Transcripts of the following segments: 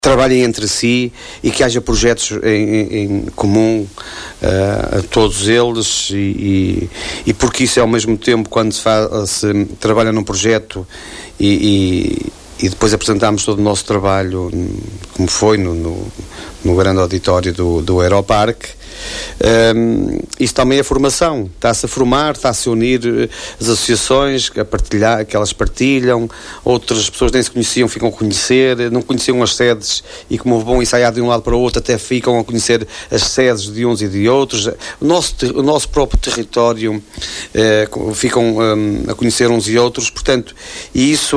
trabalhem entre si e que haja projetos em comum a todos eles e porque isso é ao mesmo tempo quando se trabalha num projeto e depois apresentamos todo o nosso trabalho como foi no grande auditório do Aeroparque. Isso também é formação, está-se a formar, está-se a unir as associações a partilhar, que elas partilham, outras pessoas nem se conheciam, ficam a conhecer, não conheciam as sedes e como vão ensaiar de um lado para o outro até ficam a conhecer as sedes de uns e de outros, o nosso próprio território ficam a conhecer uns e outros, portanto, e isso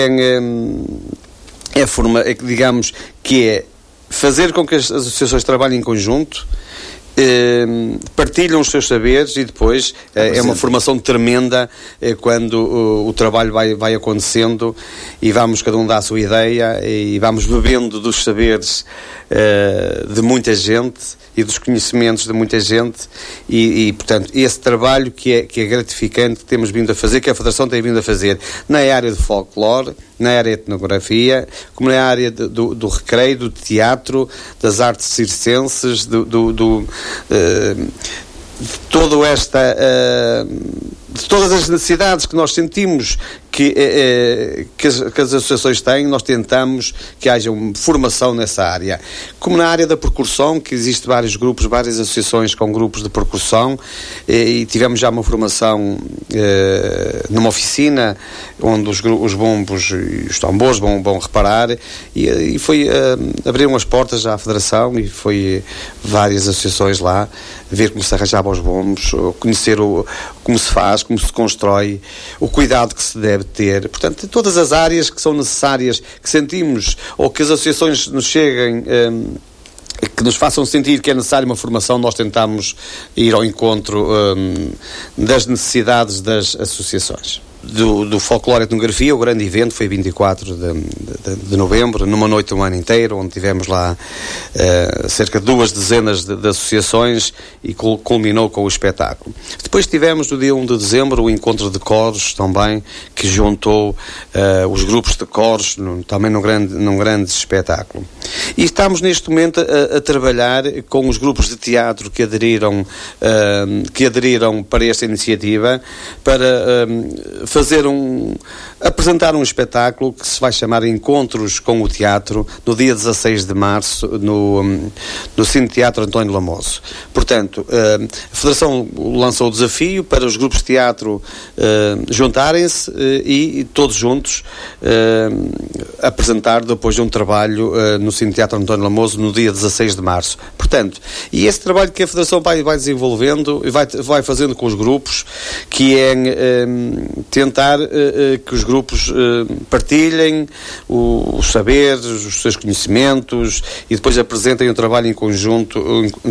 digamos que é fazer com que as associações trabalhem em conjunto, partilham os seus saberes e depois é uma formação tremenda quando o trabalho vai acontecendo e vamos cada um dar a sua ideia e vamos bebendo dos saberes de muita gente e dos conhecimentos de muita gente e portanto esse trabalho que é gratificante que temos vindo a fazer, que a Federação tem vindo a fazer na área de folclore, na área de etnografia, como na área do recreio, do teatro, das artes circenses, de todas as necessidades que nós sentimos que as associações têm, nós tentamos que haja uma formação nessa área. Como na área da percussão, que existe vários grupos, várias associações com grupos de percussão, e tivemos já uma formação numa oficina onde os bombos e os tambores vão reparar e foi abriram as portas à Federação e foi várias associações lá ver como se arranjava os bombos, conhecer como se faz, como se constrói, o cuidado que se deve ter. Portanto, todas as áreas que são necessárias, que sentimos, ou que as associações nos cheguem, que nos façam sentir que é necessária uma formação, nós tentamos ir ao encontro das necessidades das associações. Do Folclore e Etnografia, o grande evento foi 24 de novembro, numa noite um ano inteiro, onde tivemos lá cerca de 2 dezenas de associações e culminou com o espetáculo. Depois tivemos no dia 1 de dezembro o encontro de coros também, que juntou os grupos de coros também num grande espetáculo. E estamos neste momento a trabalhar com os grupos de teatro que aderiram para esta iniciativa para apresentar um espetáculo que se vai chamar Encontros com o Teatro no dia 16 de março no Cine Teatro António Lamoso. Portanto, a Federação lançou o desafio para os grupos de teatro juntarem-se e todos juntos apresentar depois de um trabalho no Cine Teatro António Lamoso no dia 16 de março. Portanto, e esse trabalho que a Federação vai desenvolvendo e vai fazendo com os grupos, que é tentar que os grupos partilhem os saberes, os seus conhecimentos e depois apresentem um trabalho em conjunto.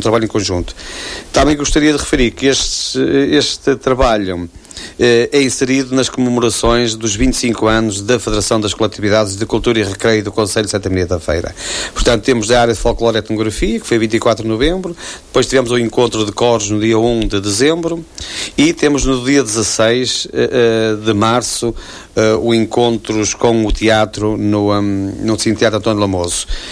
Também gostaria de referir que este trabalho é inserido nas comemorações dos 25 anos da Federação das Coletividades de Cultura e Recreio do Concelho de Santa Maria da Feira. Portanto, temos a área de Folclore e Etnografia, que foi 24 de novembro, depois tivemos o encontro de coros no dia 1 de dezembro e temos no dia 16 de março o encontros com o teatro no Cine Teatro António Lamoso.